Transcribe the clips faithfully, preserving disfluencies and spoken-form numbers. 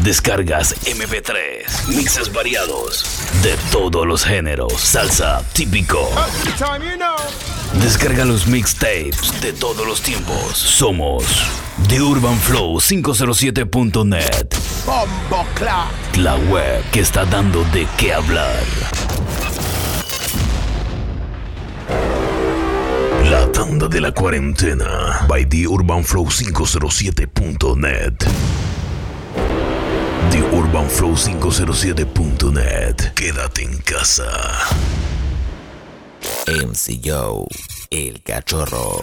Descargas eme pe tres, mixes variados de todos los géneros, salsa, típico. Descarga los mixtapes de todos los tiempos. Somos The Urban Flow quinientos siete punto net, la web que está dando de qué hablar. La tanda de la cuarentena by The Urban Flow quinientos siete punto net. The Urban Flow quinientos siete punto net. Quédate en casa. M C Joe, el cachorro.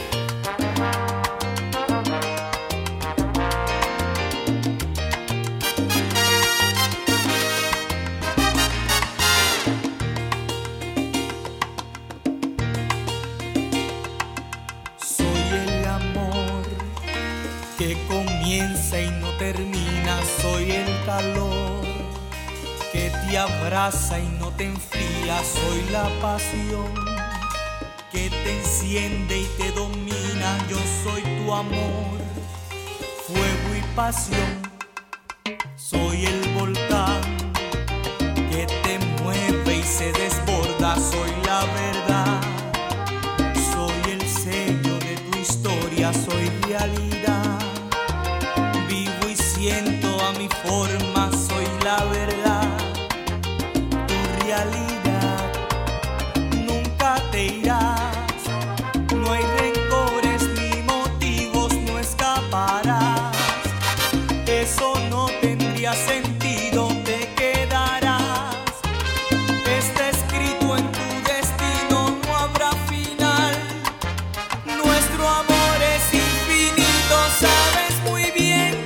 Comienza y no termina, soy el calor que te abraza y no te enfría, soy la pasión que te enciende y te domina, yo soy tu amor, fuego y pasión, soy el volcán que te mueve y se desborda, soy la verdad, soy el sello de tu historia, soy realidad. Siento a mi forma, soy la verdad, tu realidad, nunca te irás, no hay rencores ni motivos, no escaparás, eso no tendría sentido, te quedarás, está escrito en tu destino, no habrá final, nuestro amor es infinito, sabes muy bien.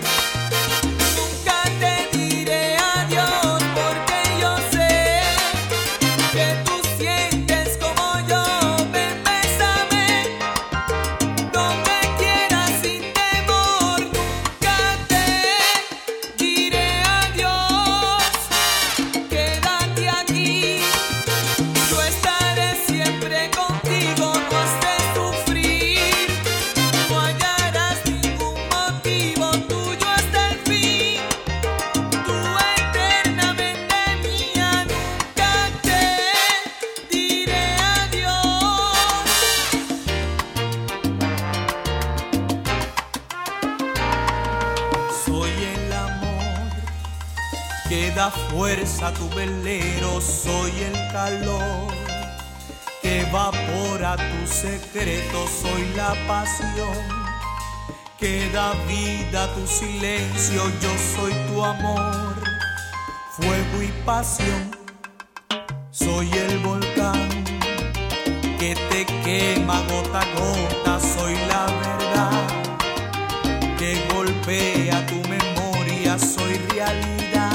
Que da fuerza a tu velero, soy el calor que evapora tu secreto, soy la pasión que da vida a tu silencio, yo soy tu amor, fuego y pasión, soy el volcán que te quema gota a gota, soy la verdad que golpea tu memoria, soy realidad.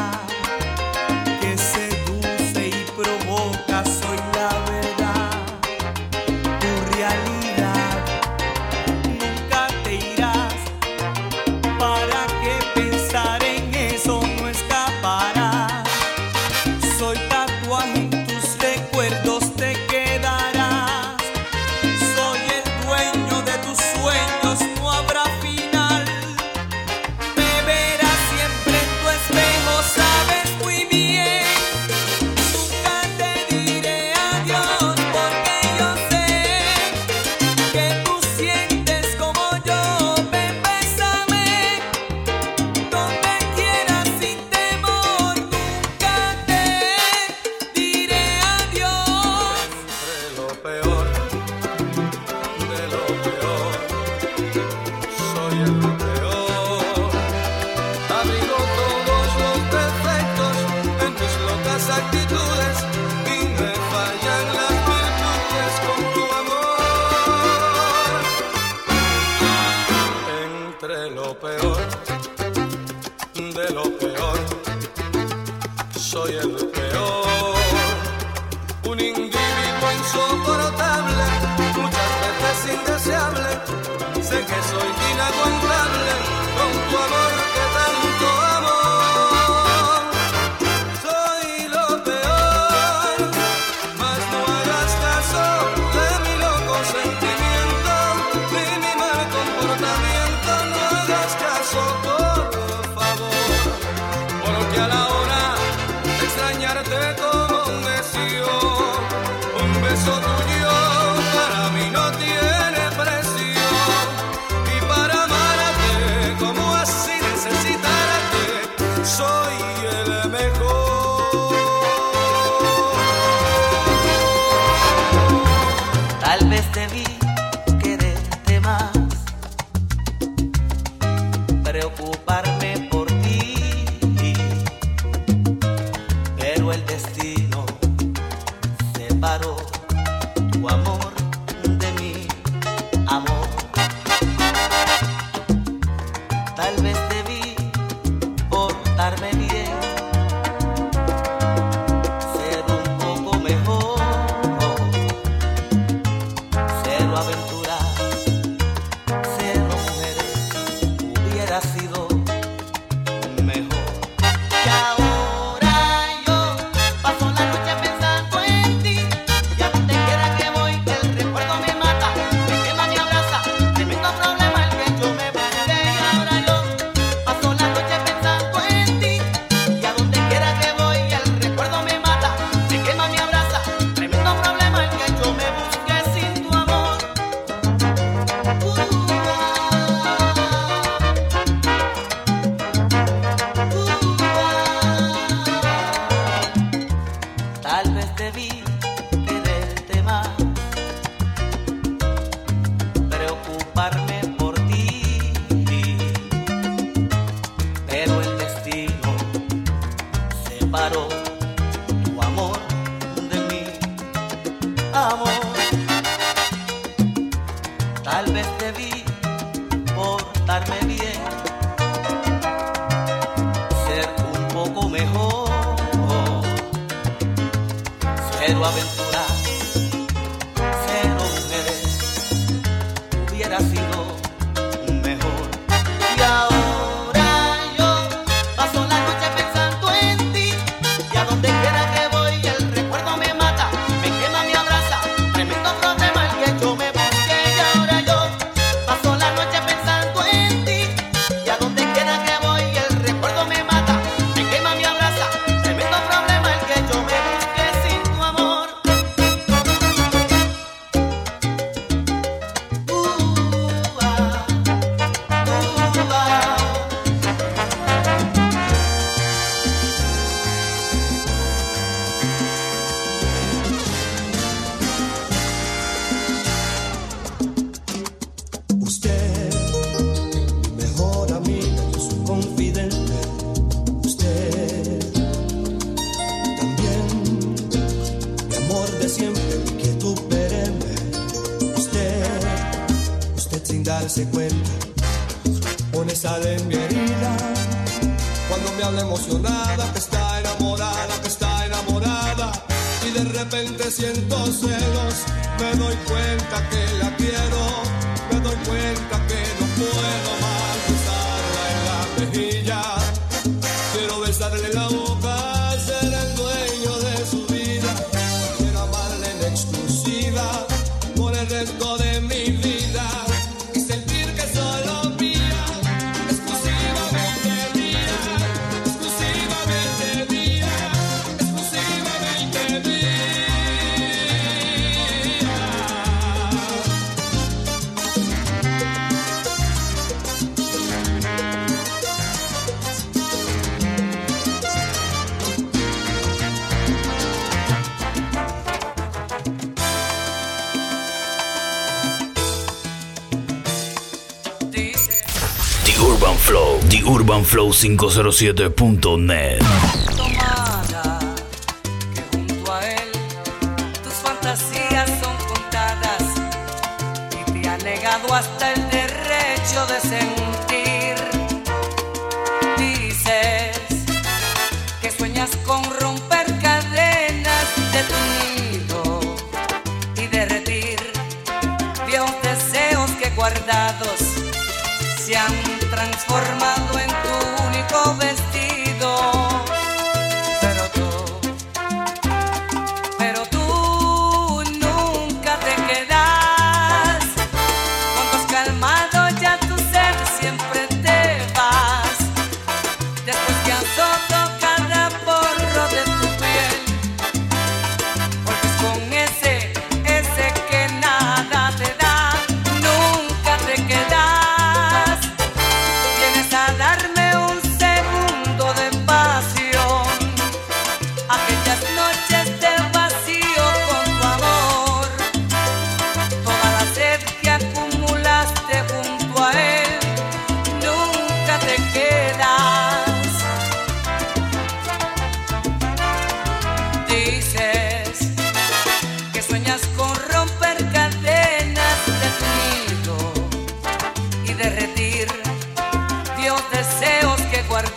Soy la verdad, tu realidad, nunca te irás, ¿para qué pensar en eso? No escaparás, soy tatuaje en tus recuerdos, te quedarás, soy el dueño de tus sueños, no habrá final, me verás siempre en tu espejo, sabes muy bien. Soy el peor, un individuo insoportable, muchas veces indeseable, sé que soy inaguantable con tu amor que tanto amo. Soy lo peor, mas no hagas caso de mi loco sentimiento, ni mi mal comportamiento, no hagas caso por favor. preocuparme por ti, pero el destino separó tu amor de mi amor. Tal vez debí portarme bien, ser un poco mejor, cero aventuras, cero mujeres, hubiera sido mejor. Y ahora yo paso la noche pensando en ti, y a donde quiera que voy el recuerdo me mata, me quema, me abraza, tremendo problema el que yo me busqué. Y ahora yo paso la noche pensando en ti, y a donde quiera que voy el recuerdo me mata, me quema, me abraza, tremendo problema el que yo me busqué sin tu amor. Uh, Tal vez debí quererte más, preocuparme por ti, pero el destino separó tu amor de mi amor. Tal vez debí portarme bien, ser un poco mejor, cero aventuras, cero mujeres, hubiera sido mejor. Y ahora yo paso la noche pensando en ti, y a donde quiera que voy el recuerdo me mata, me quema, me abraza, tremendo problema el que yo me busqué. Y ahora yo paso la noche pensando en ti, y a donde quiera que voy el recuerdo me mata, me quema, me abraza, tremendo problema el que yo me busqué sin tu amor. Uh, ah, uh, ah. Usted, mi mejor amiga, yo su confidente. Usted, también, mi amor de siempre, mi quietud perenne. Usted, usted sin darse cuenta, pone sal en mi herida. Cuando me habla emocionada, que está enamorada, que está enamorada. Y de repente siento celos, me doy cuenta que la quiero, me doy cuenta que no puedo más besarla en la mejilla. Quiero besarle la boca, ser el dueño de su vida. Quiero amarle en exclusiva por el resto de mi vida y sentir que es solo mía, exclusivamente mía, exclusivamente mía, exclusivamente mía. The Urban Flow, The Urban Flow quinientos siete punto net. Tomada, que junto a él tus fantasías son contadas y te ha negado hasta el derecho de sentir. Dices que sueñas con romper cadenas de tu nido y derretir viejos deseos que guardados se han transformado en tu único vestido. Pero tú, pero tú nunca te quedas. Cuando has calmado ya tu sed siempre te vas. Después que has roto cada porro de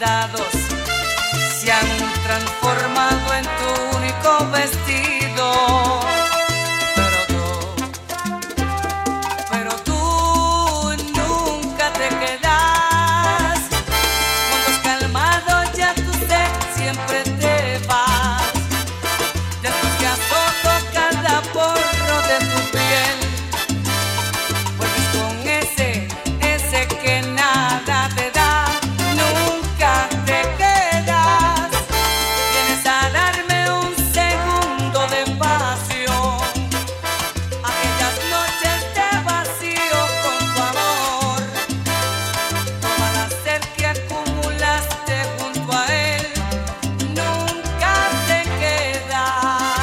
bordados se han transformado en tu único vestido. Pero tú, pero tú nunca te quedas. Cuando has calmado ya tu sed siempre te vas. Después que azoto cada porro de tu piel, vuelves con ese, ese que nada te da. Nunca te quedas. Vienes a darme un segundo de pasión. Aquellas noches de vacío con tu amor. Toda la sed que acumulaste junto a él. Nunca te quedas.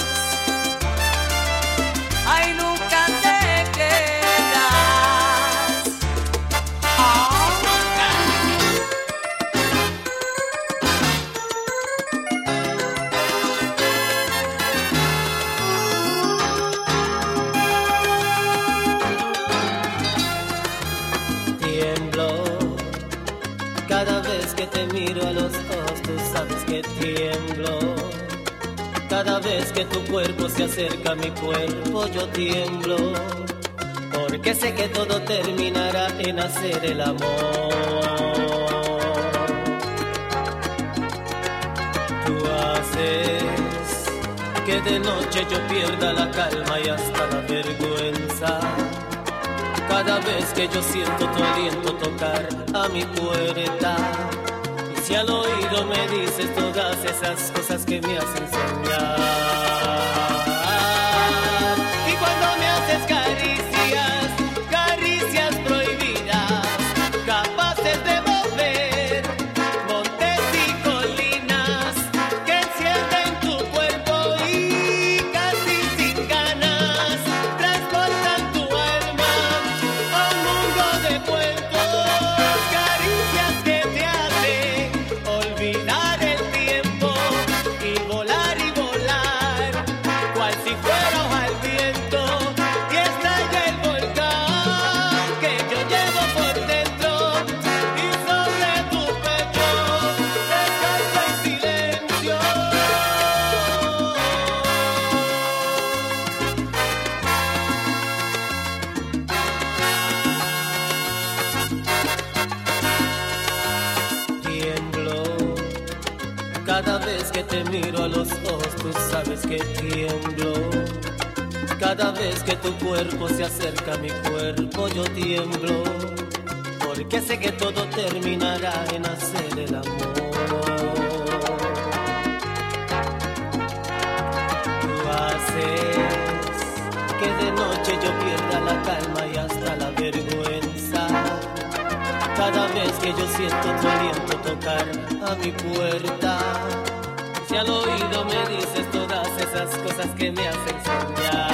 Ay, nunca te quedas. Ah, Tiemblo cada vez que te miro a los ojos, tú sabes que tiemblo. Cada vez que tu cuerpo se acerca a mi cuerpo, yo tiemblo. Porque sé que todo terminará en hacer el amor. Tú haces que de noche yo pierda la calma y hasta la vergüenza. Cada vez que yo siento tu aliento tocar a mi puerta, y si al oído me dices todas esas cosas que me hacen soñar. Y cuando me haces caricias, caricias prohibidas, capaces de mover montes y colinas, que encienden tu cuerpo y casi sin ganas transportan tu alma a un mundo de cuentos. Caricias que te hacen olvidar el tiempo y volar y volar, cual si fuera hoja al viento, y estalla el volcán que yo llevo por dentro, y sobre tu pecho descansa en silencio. Tiemblo cada vez que te miro a los ojos, tú sabes que tiemblo. Cada vez que tu cuerpo se acerca a mi cuerpo, yo tiemblo. Porque sé que todo terminará en hacer el amor. Tú haces que de noche yo pierda la calma y hasta la vergüenza. Cada vez que yo siento tu aliento tocar a mi puerta, si al oído me dices todas esas cosas que me hacen soñar.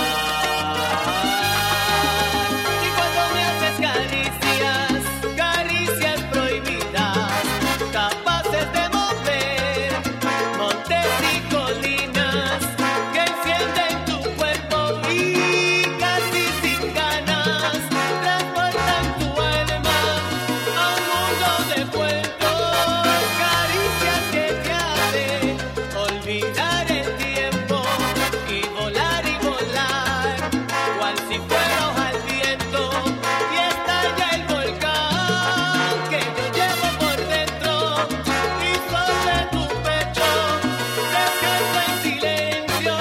Y cuando me haces caricias, caricias prohibidas, capaces de mover montes y colinas, que encienden tu cuerpo y casi sin ganas transportan tu alma a un mundo de cuentos. Caricias que te hacen olvidar el tiempo y volar y volar, cual si fuera hoja al viento, y estalla el volcán que yo llevo por dentro, y sobre tu pecho descansa en silencio.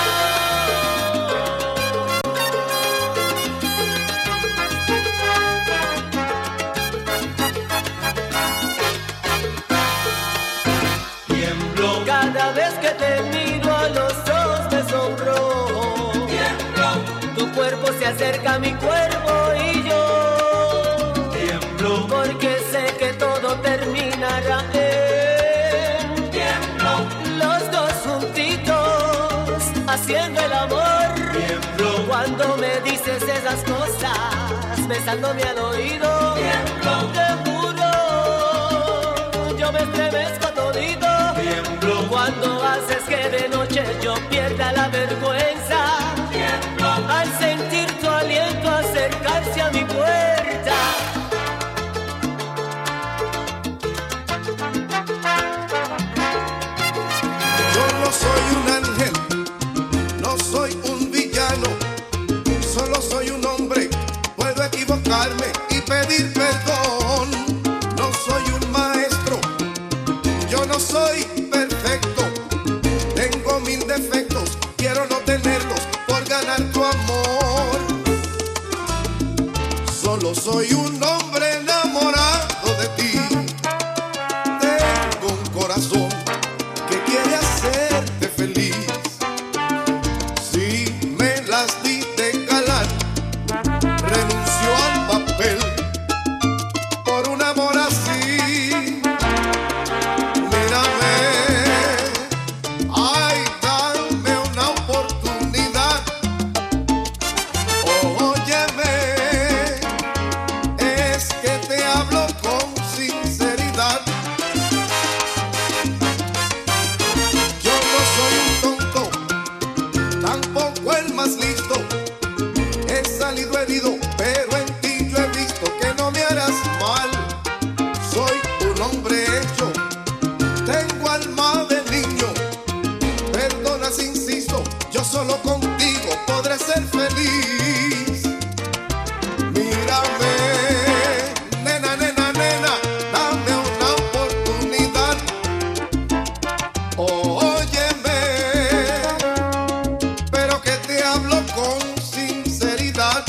Tiemblo, Cada vez que te miro a los ojos me sonrojo. tiemblo, Tu cuerpo se acerca a mi cuerpo y yo tiemblo, porque sé que todo terminará en tiemblo, los dos juntitos haciendo el amor. tiemblo, Cuando me dices esas cosas besándome al oído, tiemblo, te juro, yo me estremezco todito. tiemblo, Cuando haces que de noche yo pierda la vergüenza, tiemblo, al sentir tu aliento acercarse a mi puerta. hombre hecho, tengo alma de niño. Perdona si insisto, yo solo contigo podré ser feliz. Mírame, nena, nena, nena, dame una oportunidad. Óyeme, pero que te hablo con sinceridad.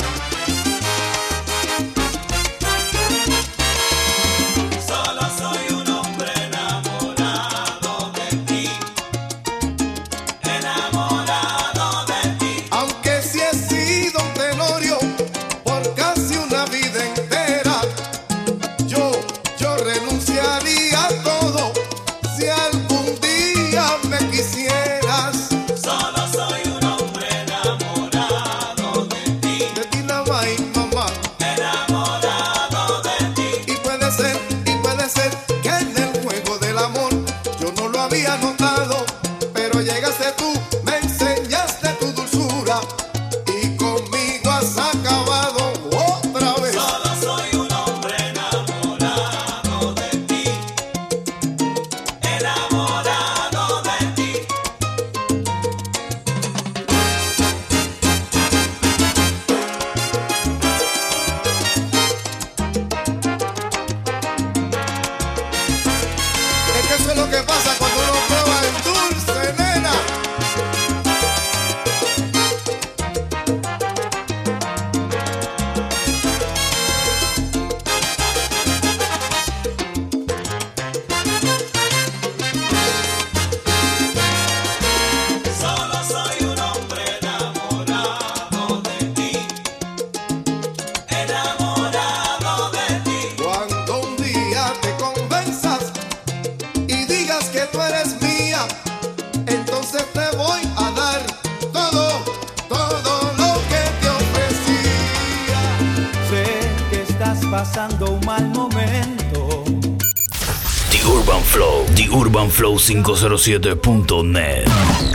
Pasando un mal momento. The Urban Flow, The Urban Flow quinientos siete punto net.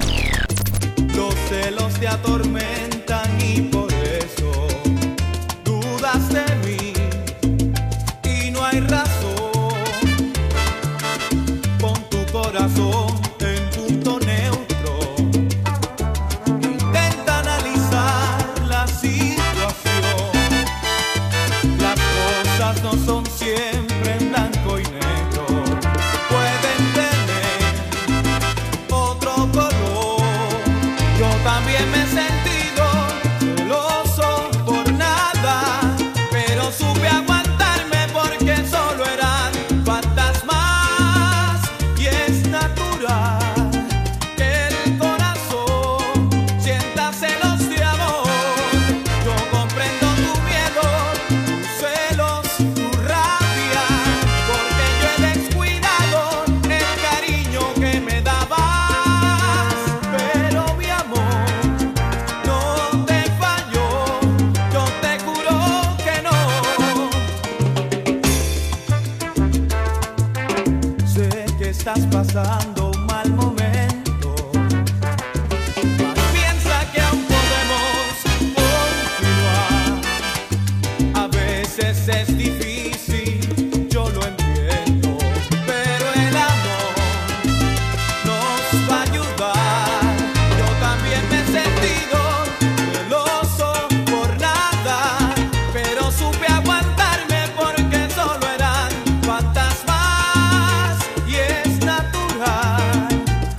Los celos te atormentan y por eso dudas de mí y no hay razón. Pon tu corazón en punto neutro. Intenta analizar la situación. Las cosas no son siempre en blanco y negro. Pueden tener otro color. Yo también me he sentido celoso por nada, pero supe aguantarme porque solo eran fantasmas. Y es natural que el corazón sienta celos de amor. Yo comprendo tu miedo, tus celos, tu rabia, porque yo he descuidado el cariño que me dabas. Pero mi amor no te falló, yo te juro que no. Sé que estás pasando un mal momento, mas piensa que aún podemos continuar. A veces es difícil, yo lo entiendo, pero el amor nos va a ayudar. Yo también me he sentido celoso por nada, pero supe aguantarme porque solo eran fantasmas. Y es natural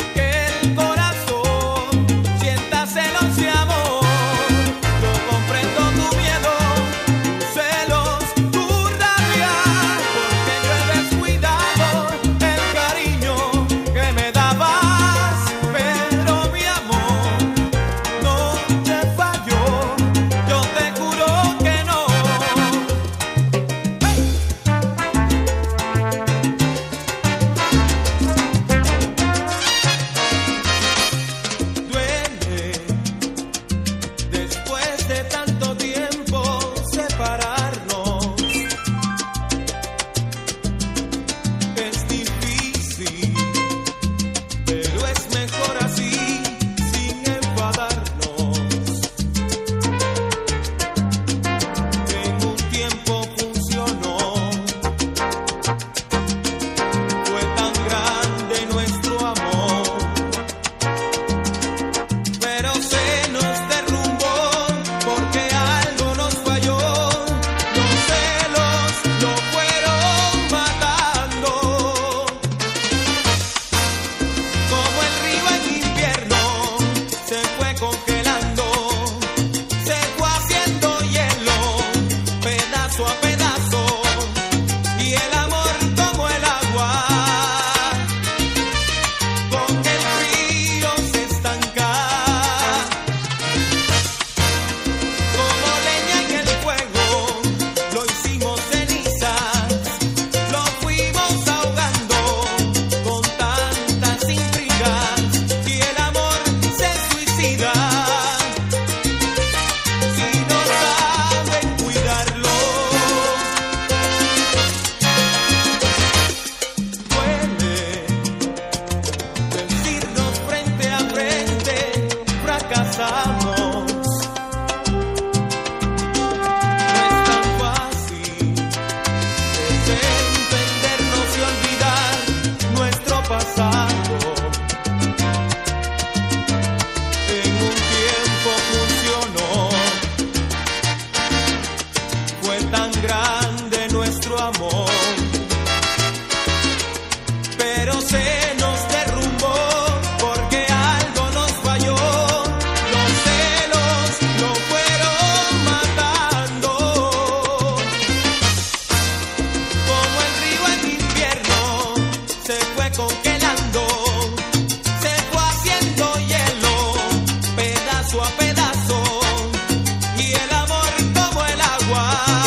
congelando, se fue haciendo hielo, pedazo a pedazo, y el amor como el agua,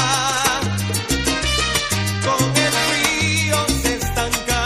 con el frío se estanca.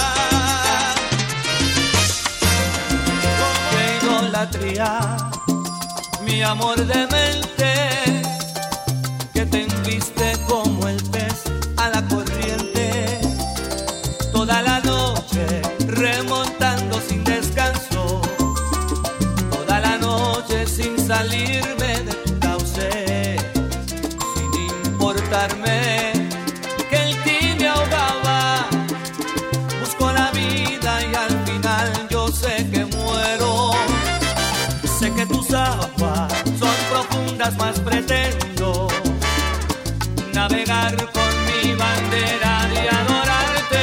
Como idolatría, mi amor demente, que te enviste como el pez a la corriente, toda la noche remontando sin descanso, toda la noche sin salirme de tu cauce, sin importarme que el ti me ahogaba. Busco la vida y al final yo sé que muero. Sé que tus aguas son profundas, más pretendo navegar con mi bandera de adorarte.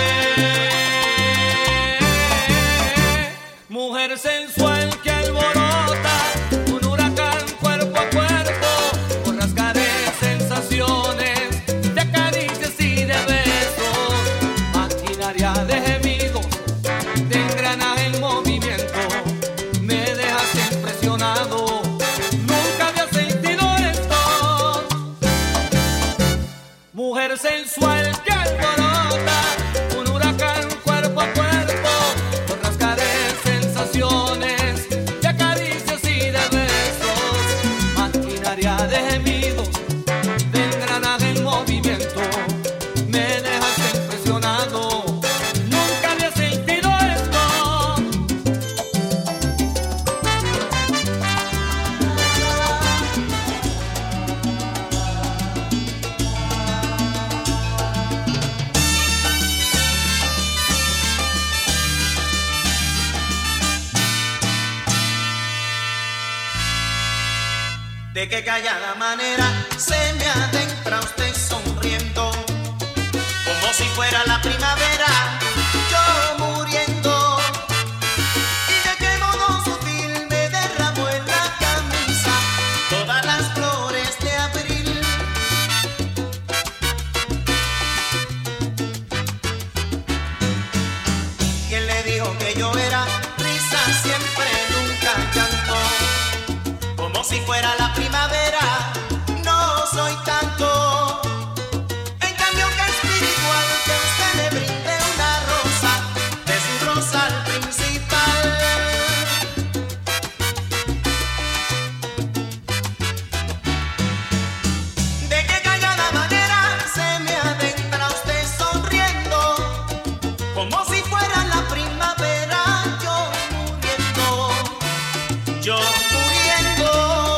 Mujer sensual que alborota un huracán cuerpo a cuerpo, borrascaré sensaciones de caricias y de besos, maquinaria de gemidos, de engranaje en movimiento, me dejas impresionado. Nunca había sentido esto. Mujer sensual que alborota un huracán cuerpo a cuerpo, borrascaré sensaciones de caricias y de besos, maquinaria de gemidos, de engranaje en movimiento, me dejas impresionado. Nunca había sentido esto. De qué callada manera se me adentra usted sonriendo, como si fuera la primavera, yo muriendo. Y de qué modo sutil me derramó en la camisa todas las flores de abril. ¿Quién le dijo que yo era risa siempre, nunca llanto? Como si fuera la primavera, no soy tanto. En cambio que espiritual, que usted me brinde una rosa de su rosal principal. De qué callada manera se me adentra usted sonriendo, como si fuera la primavera, yo muriendo, yo muriendo.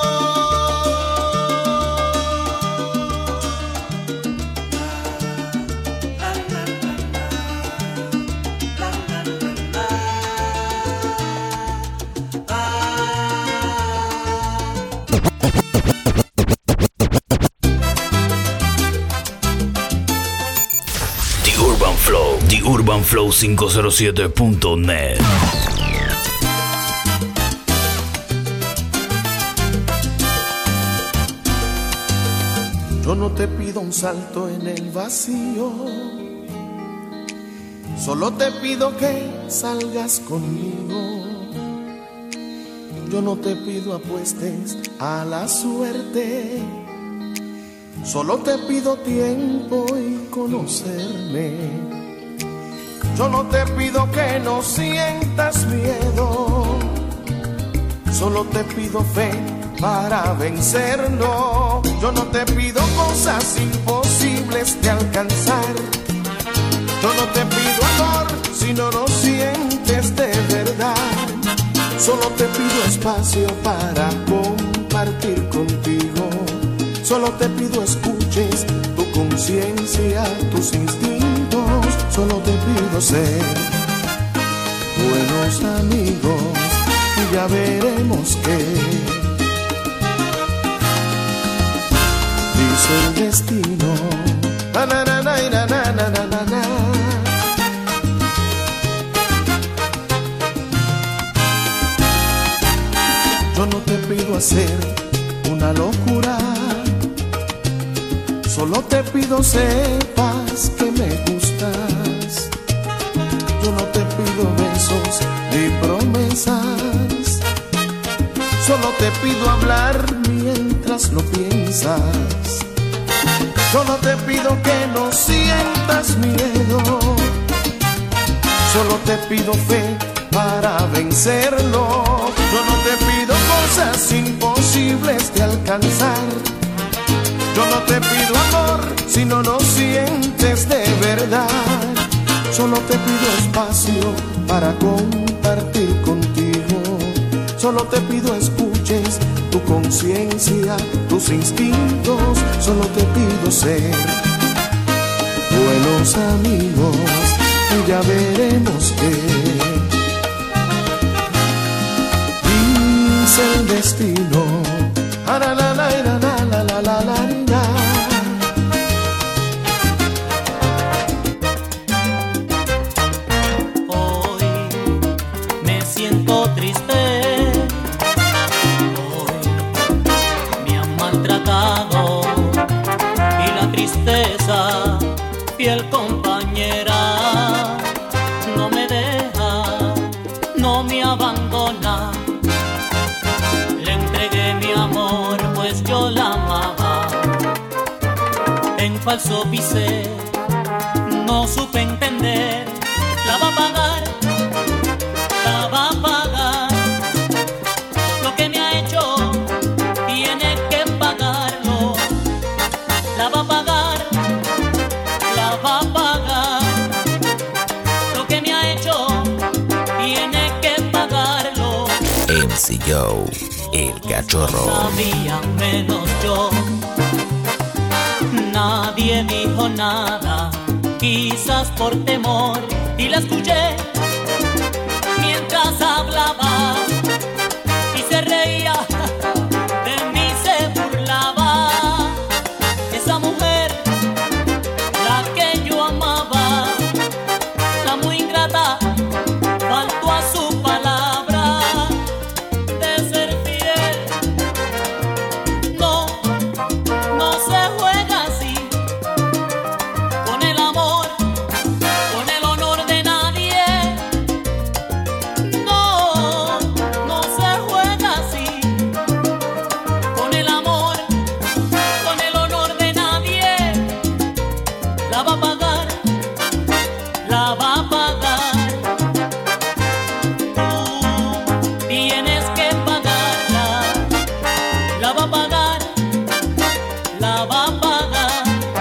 The Urban Flow, The Urban Flow quinientos siete punto net. Yo no te pido un salto en el vacío, solo te pido que salgas conmigo. Yo no te pido apuestes a la suerte, solo te pido tiempo y conocerme. Yo no te pido que no sientas miedo, solo te pido fe para vencerlo. Yo no te pido cosas imposibles de alcanzar, yo no te pido amor si no lo sientes de verdad. Solo te pido espacio para compartir contigo, solo te pido escuches tu conciencia, tus instintos. Solo te pido ser buenos amigos y ya veremos qué dice el destino. Na, na, na, na, na, na, na, na, na. Yo no te pido hacer una locura, solo te pido sepas que me gustas. Yo no te pido ver te pido hablar mientras lo piensas. Solo te pido que no sientas miedo. Solo te pido fe para vencerlo. Yo no te pido cosas imposibles de alcanzar. Yo no te pido amor si no lo sientes de verdad. Solo te pido espacio para compartir contigo. Solo te pido escuches tu conciencia, tus instintos. Solo te pido ser buenos amigos y ya veremos qué dice el destino. La la la la la la la la la. Hoy me siento triste. Hoy me han maltratado y la tristeza, fiel compañera, no me deja, no me abandona. Le entregué mi amor, pues yo la amaba. En falso pisé, no supe entender. La va a pagar, la va a pagar. Lo que me ha hecho, tiene que pagarlo. La va a pagar, la va a pagar. Lo que me ha hecho, tiene que pagarlo. M C Joe, el cachorro. Sabían menos yo. Nadie dijo nada, quizás por temor, y la escuché mientras hablaba y se reía, de mí se burlaba. Esa mujer, la que yo amaba, la muy ingrata, faltó a su palabra de ser fiel. No, no se juega así con el amor, con el honor de nadie. No, no se juega así con el amor, con el honor de nadie. La va a pagar, la va a pagar. Tú tienes que pagarla. La va a pagar, la va a pagar.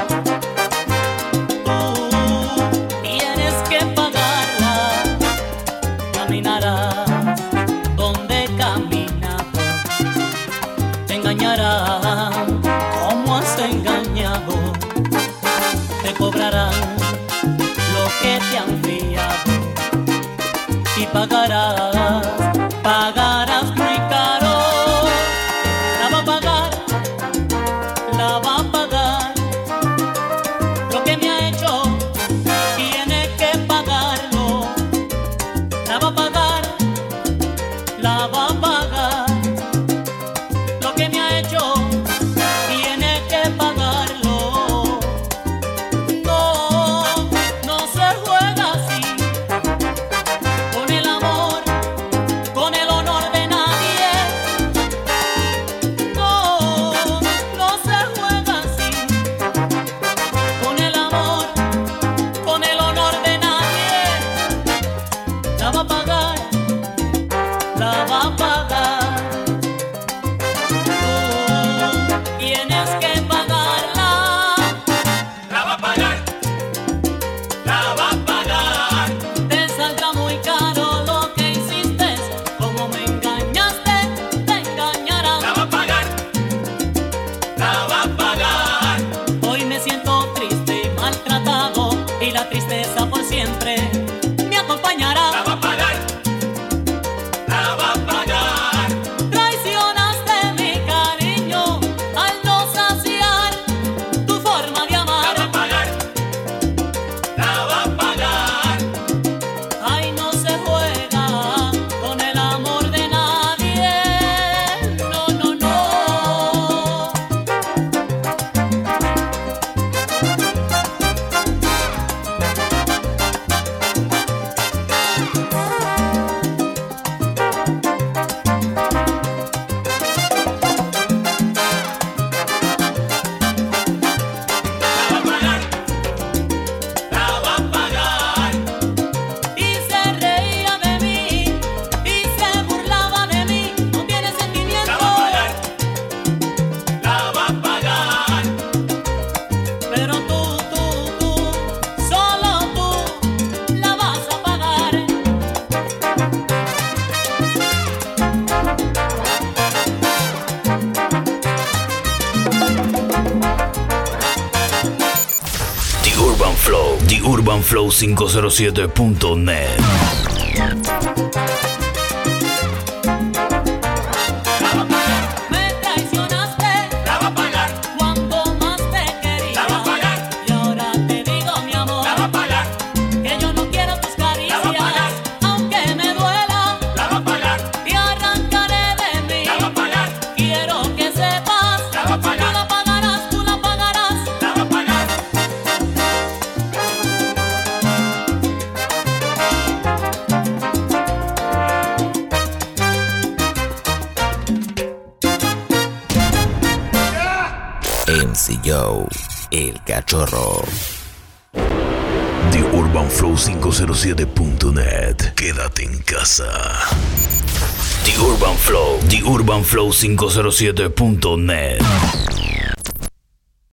Tú tienes que pagarla. Caminarás donde caminado, te engañarán como has engañado. Te cobrarán lo que te han fiado y pagarás, pagarás muy caro. La va a pagar, la va a pagar. Lo que me ha hecho, tiene que pagarlo. La va a pagar, la va a pagar. Lo que me ha hecho, tiene que pagarlo. No, no se juega así con el amor, con el honor de nadie. No, no se juega así con el amor, con el honor de nadie. La va a pagar, la va a pagar. Tú tienes que pagarla. La va a pagar, la va a pagar. Te saldrá muy caro lo que hiciste. Como me engañaste, te engañarán. La va a pagar, la va a pagar. Hoy me siento triste y maltratado, y la tristeza por siempre me acompañará. La va a pagar, la va a pagar. Traicionaste mi cariño al no saciar tu forma de amar. La va a pagar, la va a pagar. Ay, no se juega con el amor de nadie. No, no, no. urban flow cinco cero siete punto net. M C Joe, el cachorro. The urban flow cinco cero siete punto net. Quédate en casa. The Urban Flow, The Urban Flow cinco cero siete punto net.